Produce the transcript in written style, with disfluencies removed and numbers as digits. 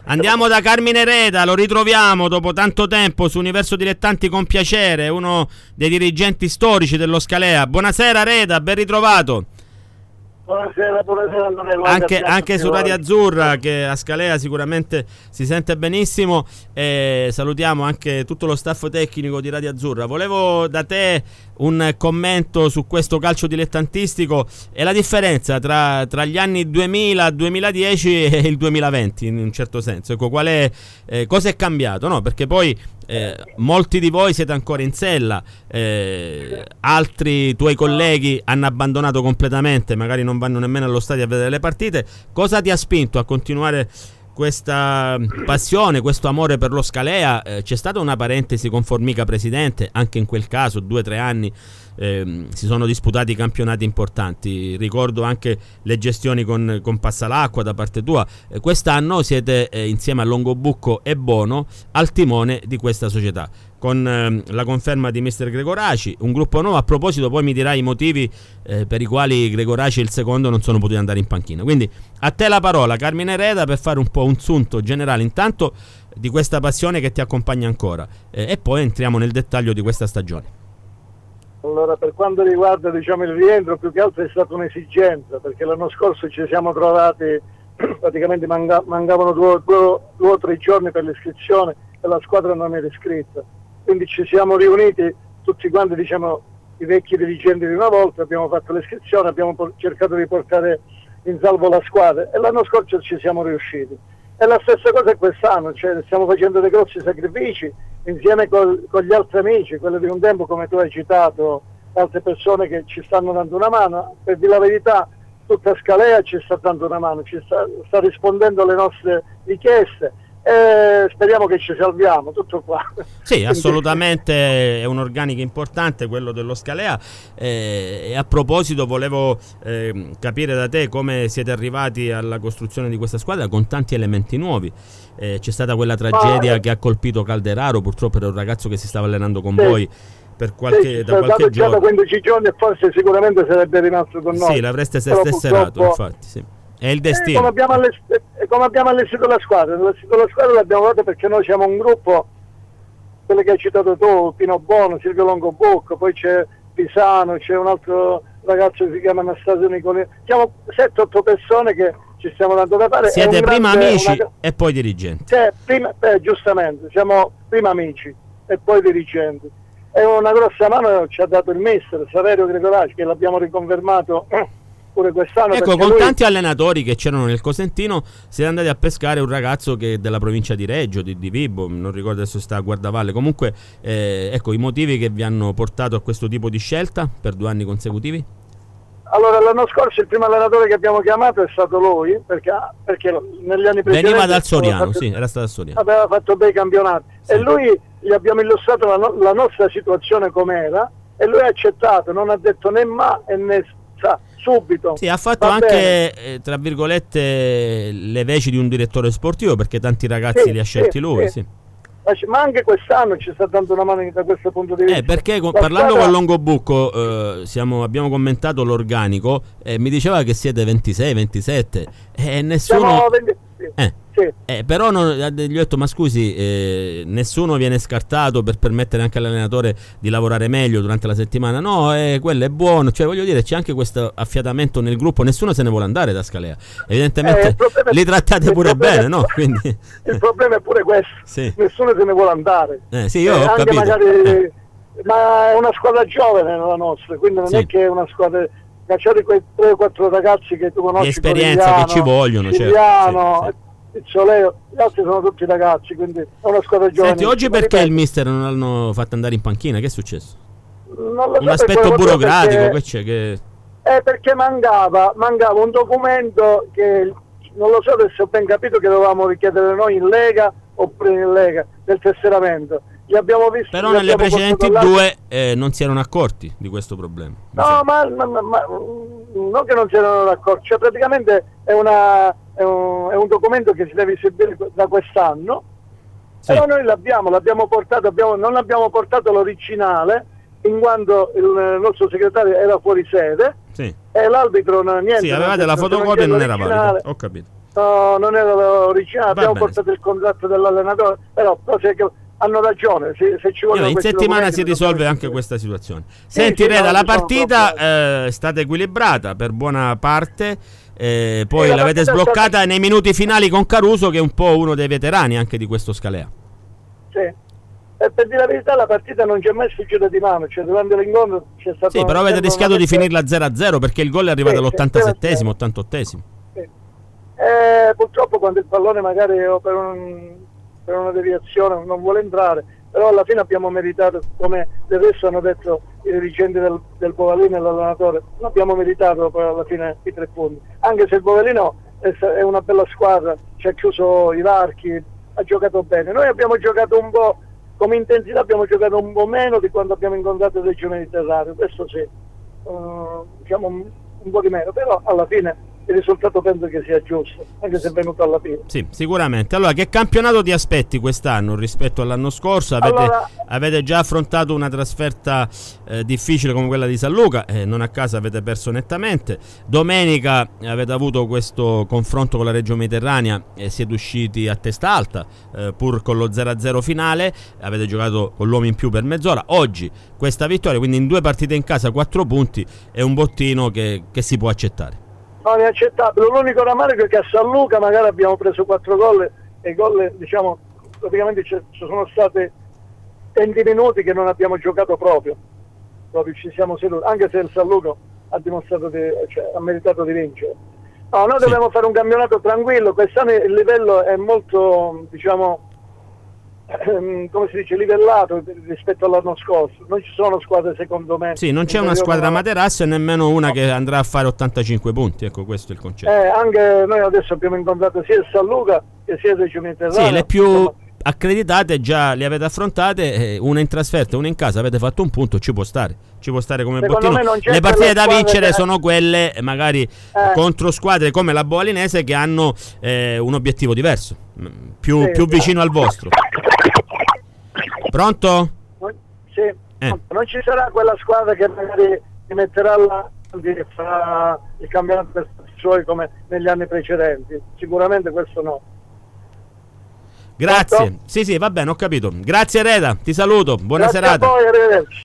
Andiamo da Carmine Reda, lo ritroviamo dopo tanto tempo su Universo Dilettanti con piacere, uno dei dirigenti storici dello Scalea. Buonasera Reda, ben ritrovato. Buonasera anche su Radio Azzurra, che a Scalea sicuramente si sente benissimo, e salutiamo anche tutto lo staff tecnico di Radio Azzurra. Volevo da te un commento su questo calcio dilettantistico e la differenza tra gli anni 2000-2010 e il 2020 in un certo senso. Ecco, cosa è cambiato? No? Perché poi molti di voi siete ancora in sella, altri tuoi colleghi hanno abbandonato completamente, magari non vanno nemmeno allo stadio a vedere le partite. Cosa ti ha spinto a continuare questa passione, questo amore per lo Scalea? C'è stata una parentesi con Formica presidente, anche in quel caso 2 o 3 anni si sono disputati campionati importanti, ricordo anche le gestioni con Passalacqua da parte tua. Quest'anno siete insieme a Longobucco e Bono al timone di questa società, con la conferma di mister Gregoraci, un gruppo nuovo. A proposito, poi mi dirai i motivi per i quali Gregoraci e il secondo non sono potuti andare in panchina. Quindi a te la parola, Carmine Reda, per fare un po' un sunto generale intanto di questa passione che ti accompagna ancora, e poi entriamo nel dettaglio di questa stagione. Allora, per quanto riguarda il rientro, più che altro è stata un'esigenza, perché l'anno scorso ci siamo trovati praticamente mancavano 2 o 3 giorni per l'iscrizione e la squadra non era iscritta, quindi ci siamo riuniti tutti quanti, i vecchi dirigenti di una volta, abbiamo fatto l'iscrizione, abbiamo cercato di portare in salvo la squadra e l'anno scorso ci siamo riusciti. E la stessa cosa quest'anno, stiamo facendo dei grossi sacrifici insieme con gli altri amici, quelli di un tempo, come tu hai citato, altre persone che ci stanno dando una mano. Per dire la verità, tutta Scalea ci sta dando una mano, ci sta rispondendo alle nostre richieste e speriamo che ci salviamo, tutto qua. Sì, assolutamente, è un organico importante quello dello Scalea, e a proposito volevo capire da te come siete arrivati alla costruzione di questa squadra con tanti elementi nuovi. C'è stata quella tragedia che ha colpito Calderaro, purtroppo era un ragazzo che si stava allenando con voi per qualche giorno. Già da 15 giorni e forse sicuramente sarebbe rimasto con noi. Sì, l'avreste tesserato, infatti, sì. È il destino. Come abbiamo allestito la squadra l'abbiamo fatta perché noi siamo un gruppo, quello che hai citato tu, Pino Bono, Silvio Longobucco, poi c'è Pisano, c'è un altro ragazzo che si chiama Anastasio Nicolini. Siamo 7-8 persone che ci stiamo dando da fare. Siete prima amici e poi dirigenti. Giustamente, siamo prima amici e poi dirigenti. E una grossa mano ci ha dato il mister Saverio Gregoraci, che l'abbiamo riconfermato pure quest'anno. Ecco, con tanti allenatori che c'erano nel Cosentino siete andati a pescare un ragazzo che è della provincia di Reggio, di Vibo, non ricordo adesso sta a Guardavalle. Comunque, ecco, i motivi che vi hanno portato a questo tipo di scelta per 2 anni consecutivi? Allora, l'anno scorso il primo allenatore che abbiamo chiamato è stato lui, perché negli anni precedenti veniva dal Soriano, sì, era stato a Soriano. Aveva fatto bei campionati, sì. E lui gli abbiamo illustrato la nostra situazione com'era e lui ha accettato, non ha detto né ma e né sa, subito. Sì, ha fatto anche tra virgolette le veci di un direttore sportivo, perché tanti ragazzi li ha scelti lui, sì. Ma anche quest'anno ci sta dando una mano da questo punto di vista. Perché parlando con Longobucco abbiamo commentato l'organico e mi diceva che siete 26, 27 e nessuno... Siamo 20, sì. Però gli ho detto, ma scusi, nessuno viene scartato per permettere anche all'allenatore di lavorare meglio durante la settimana. No, quello è buono, cioè voglio dire, c'è anche questo affiatamento nel gruppo, nessuno se ne vuole andare da Scalea, evidentemente li trattate pure bene, no? Quindi il problema è pure questo, sì. Nessuno se ne vuole andare, sì, io ho capito, magari, ma è una squadra giovane la nostra, quindi non è che è una squadra, cacciate quei 3 o 4 ragazzi che tu conosci, di esperienza che ci vogliono, certo. Soleo, gli altri sono tutti ragazzi, quindi è una squadra giovane. Senti, oggi perché il mister non l'hanno fatto andare in panchina? Che è successo? Non lo so, un aspetto burocratico perché mancava un documento che non lo so se ho ben capito, che dovevamo richiedere noi in Lega oppure in Lega, del tesseramento. Li abbiamo visto, però nelle precedenti 2 non si erano accorti di questo problema. No, ma non che non si erano accorti, cioè praticamente è un documento che si deve esibire da quest'anno, sì. Però noi l'abbiamo portato, non abbiamo portato l'originale in quanto il nostro segretario era fuori sede, sì. E l'arbitro niente. Sì, avevate la fotocopia e non era valida, ho capito. No, non era originale, abbiamo bene. portato il contratto dell'allenatore, però cose che hanno ragione, se ci vogliono In questi settimana documenti si risolve dobbiamo- anche questa situazione. Senti, sì, Reda, no, la ci sono partita problemi. è stata equilibrata per buona parte, poi la l'avete partita è sbloccata stata- nei minuti finali con Caruso, che è un po' uno dei veterani anche di questo Scalea. Sì. E per dire la verità la partita non ci è mai sfuggita di mano, cioè durante l'incontro c'è stato Sì, però avete sempre rischiato una di finirla 0-0 perché il gol è arrivato Sì, all'87esimo, 88esimo. Sì. Purtroppo quando il pallone magari o per una deviazione non vuole entrare, però alla fine abbiamo meritato, come del resto hanno detto i dirigenti del Bovalino e l'allenatore, non abbiamo meritato poi alla fine i 3 punti, anche se il Bovalino è una bella squadra, ci ha chiuso i varchi, ha giocato bene. Noi abbiamo giocato un po', come intensità abbiamo giocato un po' meno di quando abbiamo incontrato il Reggio Mediterraneo, questo sì, diciamo un po' di meno, però alla fine il risultato penso che sia giusto, anche se è venuto alla fine. Sì, sicuramente. Allora, che campionato ti aspetti quest'anno rispetto all'anno scorso? Avete già affrontato una trasferta difficile come quella di San Luca, non a caso avete perso nettamente. Domenica avete avuto questo confronto con la Reggio Mediterranea e siete usciti a testa alta, pur con lo 0-0 finale. Avete giocato con l'uomo in più per mezz'ora. Oggi questa vittoria, quindi in 2 partite in casa 4 punti, è un bottino che si può accettare. Non è accettabile, l'unico rammarico è che a San Luca magari abbiamo preso 4 gol e i gol, diciamo, praticamente ci sono stati 20 minuti che non abbiamo giocato proprio ci siamo seduti, anche se il San Luca ha dimostrato ha meritato di vincere. No, noi dobbiamo fare un campionato tranquillo, quest'anno il livello è molto, diciamo, come si dice, livellato rispetto all'anno scorso. Non ci sono squadre, secondo me. Sì, non c'è una squadra materasso e nemmeno una che andrà a fare 85 punti, ecco, questo è il concetto. Anche noi adesso abbiamo incontrato sia il San Luca che sia il Reggio Mediterraneo. Sì, le più accreditate già le avete affrontate, una in trasferta e una in casa, avete fatto un punto, ci può stare come Secondo bottino. Le partite da vincere sono quelle magari contro squadre come la Boalinese che hanno un obiettivo diverso, più vicino al vostro. Pronto? Sì, non ci sarà quella squadra che magari si metterà là e farà il campionato per suoi come negli anni precedenti. Sicuramente questo no. Grazie. Sì, va bene, ho capito. Grazie Reda, ti saluto. Buona Grazie serata. a voi, arrivederci.